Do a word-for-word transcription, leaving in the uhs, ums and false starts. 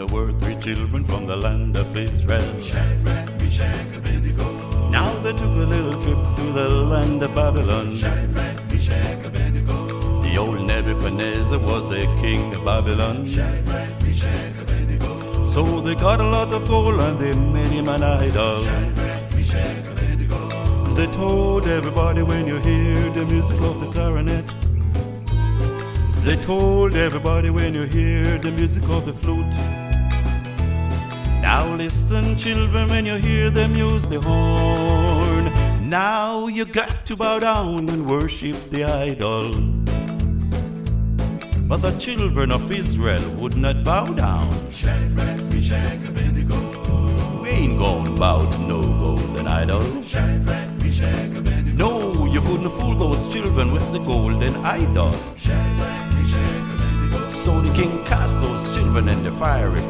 there were three children from the land of Israel. Shadrach, Meshach, Abednego. Now they took a little trip to the land of Babylon. Shadrach, Meshach, Abednego. The old Nebuchadnezzar was the king of Babylon. Shadrach, Meshach, Abednego. So they got a lot of gold and they made him an idol. Shadrach, Meshach, Abednego. They told everybody when you hear the music of the clarinet. They told everybody when you hear the music of the flute. Now listen, children, when you hear them use the horn. Now you got to bow down and worship the idol. But the children of Israel would not bow down. Shadrach, Meshach, Abednego. We ain't gonna bow to no golden idol. Shadrach, Meshach, Abednego. No, you couldn't fool those children with the golden idol. Shadrach, Meshach, Abednego. So the king cast those children in the fiery